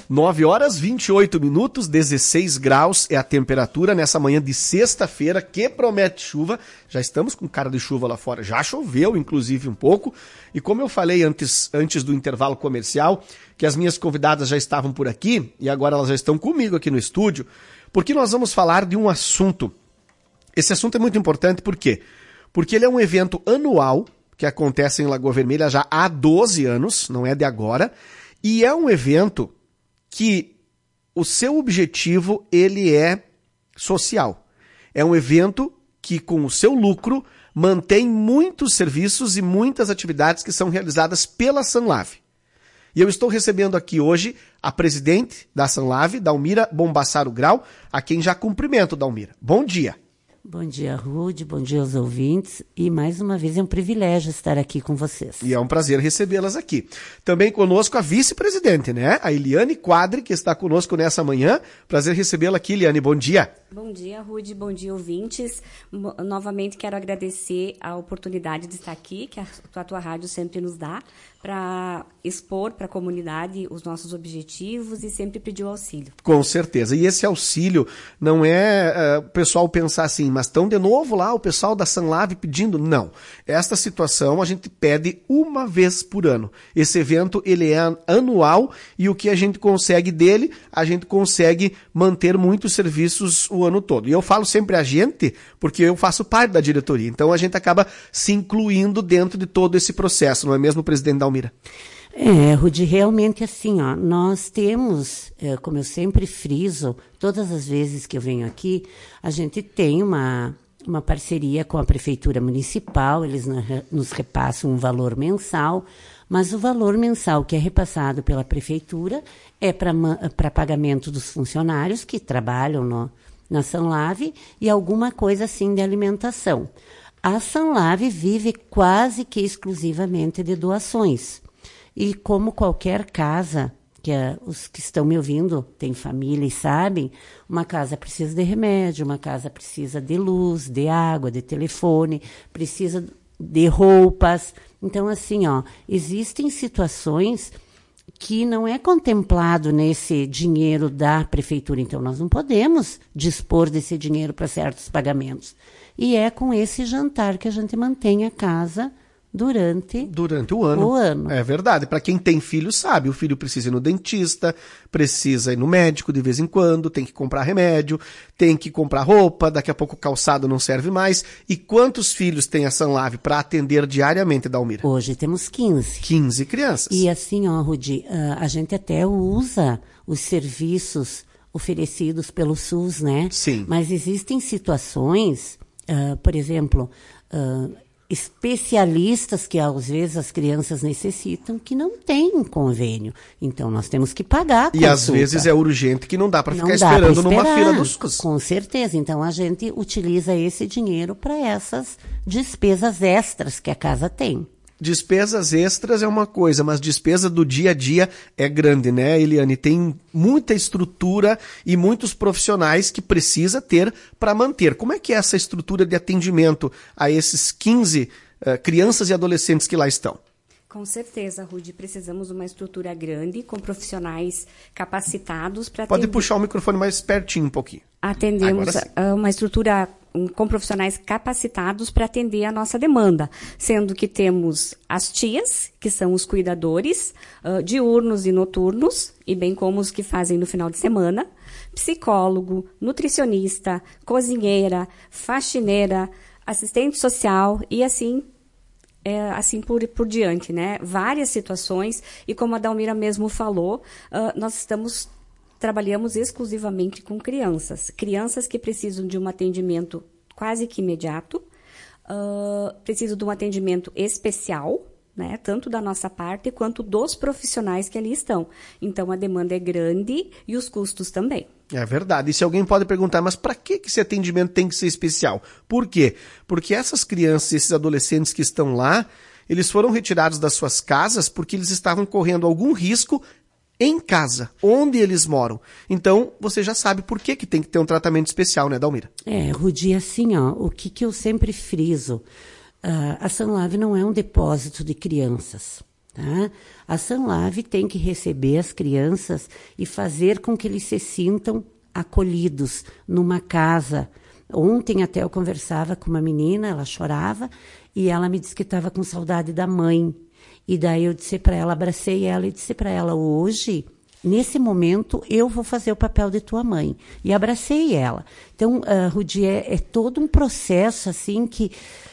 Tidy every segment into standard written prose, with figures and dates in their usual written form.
9h28, 16 graus é a temperatura nessa manhã de sexta-feira, que promete chuva. Já estamos com cara de chuva lá fora, já choveu inclusive um pouco. E como eu falei antes do intervalo comercial, que as minhas convidadas já estavam por aqui, e agora elas já estão comigo aqui no estúdio, porque nós vamos falar de um assunto. Esse assunto é muito importante, por quê? Porque ele é um evento anual, que acontece em Lagoa Vermelha já há 12 anos, não é de agora, e é um evento que o seu objetivo ele é social. É um evento que, com o seu lucro, mantém muitos serviços e muitas atividades que são realizadas pela Sanlave. E eu estou recebendo aqui hoje a presidente da Sanlave, Dalmira Bombassaro Grau, a quem já cumprimento, Dalmira. Bom dia. Bom dia, Rude, bom dia aos ouvintes, e mais uma vez é um privilégio estar aqui com vocês. E é um prazer recebê-las aqui. Também conosco a vice-presidente, né? A Eliane Quadri, que está conosco nessa manhã. Prazer recebê-la aqui, Eliane, bom dia. Bom dia, Rude, bom dia, ouvintes. Novamente quero agradecer a oportunidade de estar aqui, que a tua rádio sempre nos dá, para expor para a comunidade os nossos objetivos e sempre pedir o auxílio. Com certeza. E esse auxílio não é o pessoal pensar assim, mas estão de novo lá o pessoal da Sanlave pedindo? Não. Esta situação a gente pede uma vez por ano. Esse evento ele é anual e o que a gente consegue dele, a gente consegue manter muitos serviços o ano todo. E eu falo sempre a gente, porque eu faço parte da diretoria. Então a gente acaba se incluindo dentro de todo esse processo, não é mesmo, presidente Dalmira? Rudi, realmente assim, ó, nós temos, como eu sempre friso, todas as vezes que eu venho aqui, a gente tem uma parceria com a Prefeitura Municipal, eles nos repassam um valor mensal, mas o valor mensal que é repassado pela Prefeitura é para pagamento dos funcionários que trabalham na Sanlave e alguma coisa assim de alimentação. A Sanlave vive quase que exclusivamente de doações. E como qualquer casa, os que estão me ouvindo têm família e sabem, uma casa precisa de remédio, uma casa precisa de luz, de água, de telefone, precisa de roupas. Então, assim, ó, existem situações que não é contemplado nesse dinheiro da prefeitura. Então, nós não podemos dispor desse dinheiro para certos pagamentos. E é com esse jantar que a gente mantém a casa durante o ano. É verdade. Para quem tem filho sabe, o filho precisa ir no dentista, precisa ir no médico de vez em quando, tem que comprar remédio, tem que comprar roupa, daqui a pouco o calçado não serve mais. E quantos filhos tem a Sanlave para atender diariamente, Dalmira? Hoje temos 15. 15 crianças. E assim, ó, Rudi, a gente até usa os serviços oferecidos pelo SUS, né? Sim. Mas existem situações, por exemplo, especialistas que às vezes as crianças necessitam que não têm convênio. Então nós temos que pagar a consulta. E às vezes é urgente que não dá para ficar esperando numa fila do SUS. Com certeza. Então a gente utiliza esse dinheiro para essas despesas extras que a casa tem. Despesas extras é uma coisa, mas despesa do dia a dia é grande, né, Eliane? Tem muita estrutura e muitos profissionais que precisa ter para manter. Como é que é essa estrutura de atendimento a esses 15 crianças e adolescentes que lá estão? Com certeza, Rudy, precisamos de uma estrutura grande, com profissionais capacitados para Pode puxar o microfone mais pertinho um pouquinho. Atendemos uma estrutura com profissionais capacitados para atender a nossa demanda, sendo que temos as tias, que são os cuidadores, diurnos e noturnos, e bem como os que fazem no final de semana, psicólogo, nutricionista, cozinheira, faxineira, assistente social e assim por diante, né? Várias situações, e como a Dalmira mesmo falou, nós trabalhamos exclusivamente com crianças que precisam de um atendimento quase que imediato, precisam de um atendimento especial, né, tanto da nossa parte quanto dos profissionais que ali estão. Então, a demanda é grande e os custos também. É verdade. E se alguém pode perguntar, mas para que esse atendimento tem que ser especial? Por quê? Porque essas crianças, esses adolescentes que estão lá, eles foram retirados das suas casas porque eles estavam correndo algum risco em casa, onde eles moram. Então, você já sabe por que tem que ter um tratamento especial, né, Dalmira? Rudi, assim, ó, o que eu sempre friso, a Sanlave não é um depósito de crianças, Tá? A Sanlave tem que receber as crianças e fazer com que eles se sintam acolhidos numa casa. Ontem até eu conversava com uma menina, ela chorava e ela me disse que estava com saudade da mãe. E daí eu disse para ela, abracei ela e disse para ela, hoje, nesse momento, eu vou fazer o papel de tua mãe. E abracei ela. Então, Rudi, é todo um processo assim que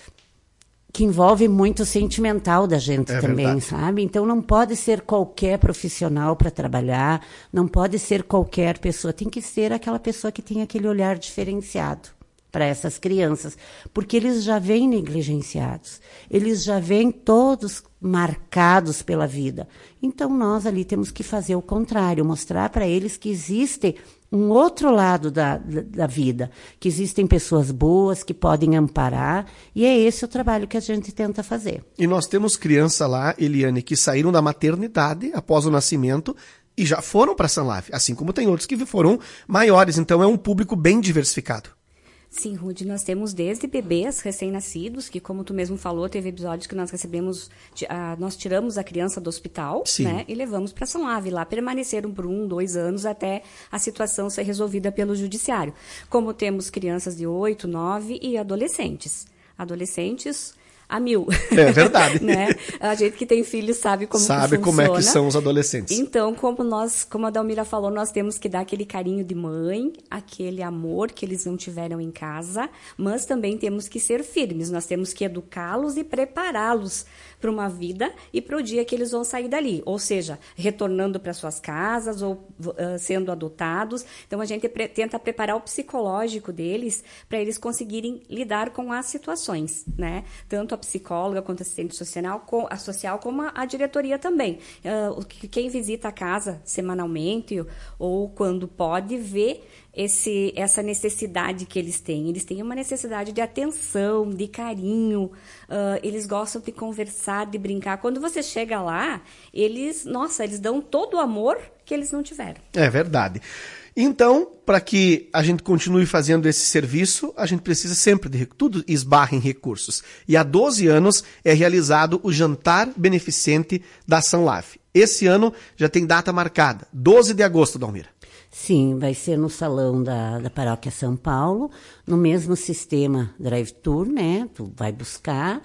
envolve muito o sentimental da gente também, verdade. Sabe? Então, não pode ser qualquer profissional para trabalhar, não pode ser qualquer pessoa, tem que ser aquela pessoa que tem aquele olhar diferenciado para essas crianças, porque eles já vêm negligenciados, eles já vêm todos marcados pela vida. Então, nós ali temos que fazer o contrário, mostrar para eles que existe um outro lado da vida, que existem pessoas boas que podem amparar, e é esse o trabalho que a gente tenta fazer. E nós temos criança lá, Eliane, que saíram da maternidade após o nascimento e já foram para a Sanlave, assim como tem outros que foram maiores, então é um público bem diversificado. Sim, Rudy, nós temos desde bebês recém-nascidos, que como tu mesmo falou, teve episódios que nós recebemos, nós tiramos a criança do hospital, né, e levamos para Sanlave, lá permaneceram por 1, 2 anos até a situação ser resolvida pelo judiciário. Como temos crianças de 8, 9 e adolescentes. Adolescentes a 1000. É verdade. Né? A gente que tem filhos sabe como que funciona. Sabe como é que são os adolescentes. Então, como a Dalmira falou, nós temos que dar aquele carinho de mãe, aquele amor que eles não tiveram em casa, mas também temos que ser firmes. Nós temos que educá-los e prepará-los para uma vida e para o dia que eles vão sair dali. Ou seja, retornando para suas casas ou sendo adotados. Então, a gente tenta preparar o psicológico deles para eles conseguirem lidar com as situações, né? Tanto a psicóloga quanto a assistente social, como a diretoria também. Quem visita a casa semanalmente ou quando pode ver essa necessidade que eles têm. Eles têm uma necessidade de atenção, de carinho, eles gostam de conversar, de brincar. Quando você chega lá, eles dão todo o amor que eles não tiveram. É verdade. Então, para que a gente continue fazendo esse serviço, a gente precisa sempre de tudo esbarra em recursos. E há 12 anos é realizado o jantar beneficente da Sanlave. Esse ano já tem data marcada, 12 de agosto, Dalmira. Sim, vai ser no salão da Paróquia São Paulo, no mesmo sistema drive-tour, né? Tu vai buscar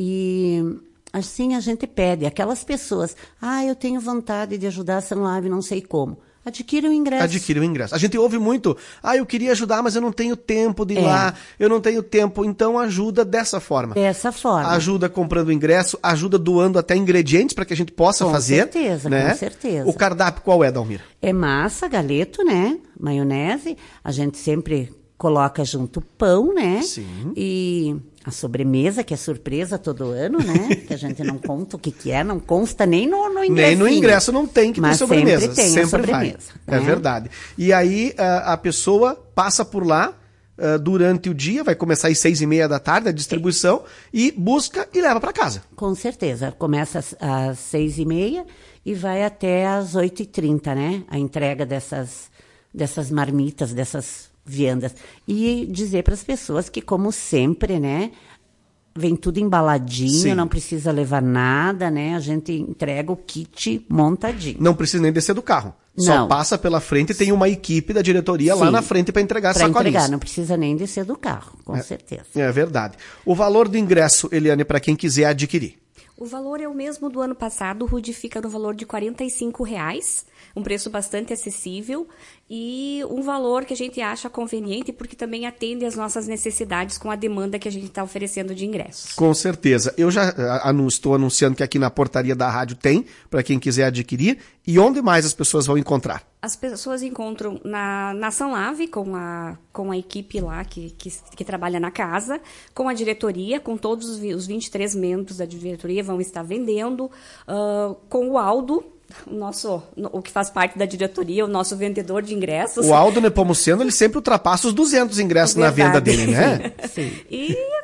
e assim a gente pede. Aquelas pessoas, eu tenho vontade de ajudar a Sanlave, não sei como. Adquira o ingresso. Adquira o ingresso. A gente ouve muito, eu queria ajudar, mas eu não tenho tempo de ir lá, eu não tenho tempo. Então ajuda dessa forma. Dessa forma. Ajuda comprando o ingresso, ajuda doando até ingredientes para que a gente possa fazer. Com certeza, né? Com certeza. O cardápio qual é, Dalmira? É massa, galeto, né? Maionese. A gente sempre coloca junto pão, né? Sim. E a sobremesa, que é surpresa todo ano, né? Que a gente não conta o que é, não consta nem no ingresso. Nem no ingresso não tem que ter sobremesa. Sempre tem sempre sobremesa. Vai. Né? É verdade. E aí a pessoa passa por lá durante o dia, vai começar às 6:30 da tarde a distribuição, e busca e leva para casa. Com certeza. Começa às 6:30 e vai até às 8:30, né? A entrega dessas marmitas, dessas viandas. E dizer para as pessoas que, como sempre, né, vem tudo embaladinho, Sim. Não precisa levar nada, né? A gente entrega o kit montadinho. Não precisa nem descer do carro. Só passa pela frente e tem uma equipe da diretoria lá na frente para entregar sacolinhas. Para entregar, não precisa nem descer do carro, com certeza. É verdade. O valor do ingresso, Eliane, para quem quiser adquirir? O valor é o mesmo do ano passado, o Rudy fica no valor de R$45, um preço bastante acessível e um valor que a gente acha conveniente porque também atende às nossas necessidades com a demanda que a gente está oferecendo de ingressos. Com certeza. Eu já estou anunciando que aqui na portaria da rádio tem, para quem quiser adquirir. E onde mais as pessoas vão encontrar? As pessoas encontram na Sanlave, com a equipe lá que trabalha na casa, com a diretoria, com todos os 23 membros da diretoria vão estar vendendo, com o Aldo, o que faz parte da diretoria, o nosso vendedor de ingressos. O Aldo Nepomuceno, ele sempre ultrapassa os 200 ingressos na venda dele, né? Sim. E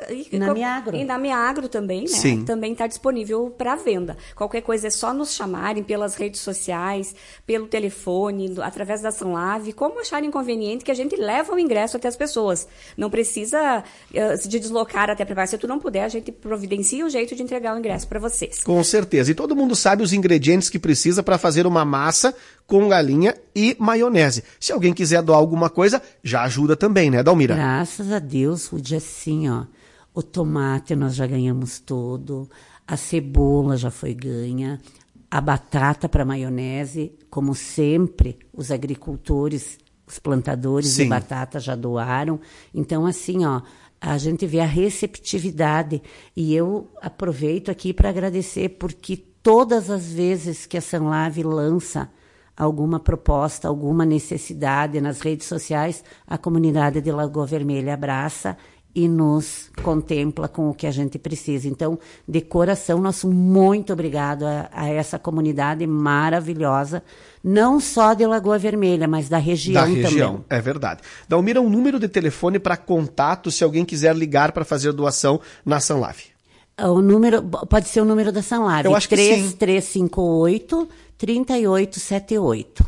Na Miagro. E na Miagro também, né? Sim. Também está disponível para venda. Qualquer coisa é só nos chamarem pelas redes sociais, pelo telefone, através da Sanlave, como acharem conveniente, que a gente leva o ingresso até as pessoas. Não precisa de deslocar até para se tu não puder, a gente providencia um jeito de entregar o ingresso para vocês. Com certeza. E todo mundo sabe os ingredientes que precisa para fazer uma massa com galinha e maionese. Se alguém quiser doar alguma coisa, já ajuda também, né, Dalmira? Graças a Deus, Rudy, assim, ó, o tomate nós já ganhamos todo, a cebola já foi ganha, a batata para maionese, como sempre, os agricultores, os plantadores Sim. de batata já doaram. Então, assim, ó, a gente vê a receptividade e eu aproveito aqui para agradecer, porque todas as vezes que a Sanlave lança alguma proposta, alguma necessidade nas redes sociais, a comunidade de Lagoa Vermelha abraça e nos contempla com o que a gente precisa. Então, de coração, nosso muito obrigado a essa comunidade maravilhosa, não só de Lagoa Vermelha, mas da região também. Da região, é verdade. Dalmira, um número de telefone para contato se alguém quiser ligar para fazer doação na Sanlave. O número, pode ser o número da Sanlave. Eu acho que 3358 3878.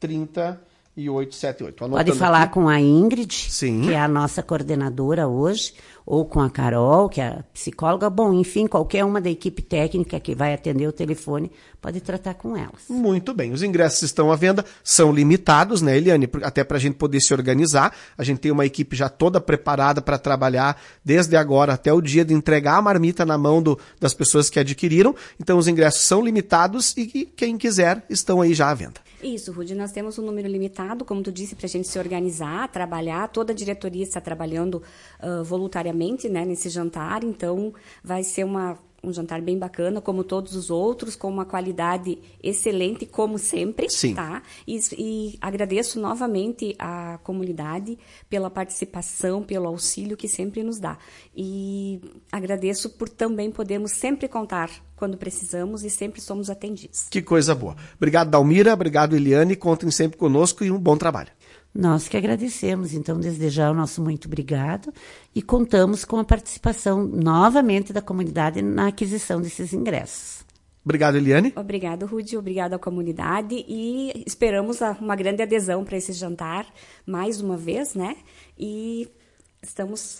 3878. Pode falar aqui com a Ingrid, Sim. que é a nossa coordenadora hoje, ou com a Carol, que é a psicóloga. Bom, enfim, qualquer uma da equipe técnica que vai atender o telefone pode tratar com elas. Muito bem. Os ingressos estão à venda, são limitados, né, Eliane? Até para a gente poder se organizar. A gente tem uma equipe já toda preparada para trabalhar desde agora até o dia de entregar a marmita na mão das pessoas que adquiriram. Então, os ingressos são limitados e quem quiser estão aí já à venda. Isso, Rudy, nós temos um número limitado, como tu disse, para a gente se organizar, trabalhar. Toda a diretoria está trabalhando voluntariamente, né, nesse jantar, então vai ser um jantar bem bacana, como todos os outros, com uma qualidade excelente, como sempre. Sim. Tá? E agradeço novamente à comunidade pela participação, pelo auxílio que sempre nos dá. E agradeço por também podermos sempre contar quando precisamos e sempre somos atendidos. Que coisa boa. Obrigado, Dalmira. Obrigado, Eliane. Contem sempre conosco e um bom trabalho. Nós que agradecemos, então, desde já o nosso muito obrigado e contamos com a participação novamente da comunidade na aquisição desses ingressos. Obrigado, Eliane. Obrigado, Rudy. Obrigado à comunidade e esperamos uma grande adesão para esse jantar mais uma vez, né? E estamos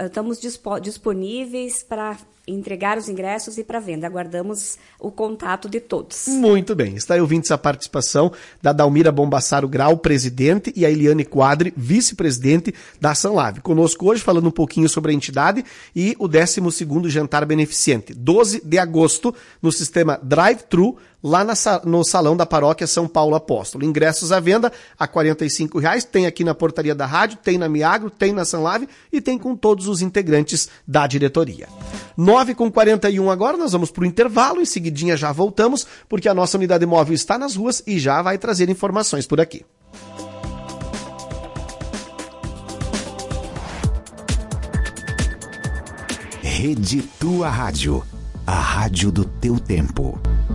disponíveis para entregar os ingressos e para venda. Aguardamos o contato de todos. Muito bem. Está aí ouvindo essa participação da Dalmira Bombassaro Grau, presidente, e a Eliane Quadri, vice-presidente da Sanlave. Conosco hoje falando um pouquinho sobre a entidade e o 12º jantar beneficente. 12 de agosto, no sistema Drive-Thru, lá no Salão da Paróquia São Paulo Apóstolo. Ingressos à venda a R$ 45,00. Tem aqui na portaria da rádio, tem na Miagro, tem na Sanlave e tem com todos os integrantes da diretoria. 9h41 agora, nós vamos para o intervalo, em seguidinha já voltamos, porque a nossa unidade móvel está nas ruas e já vai trazer informações por aqui. Rede Tua Rádio, a rádio do teu tempo.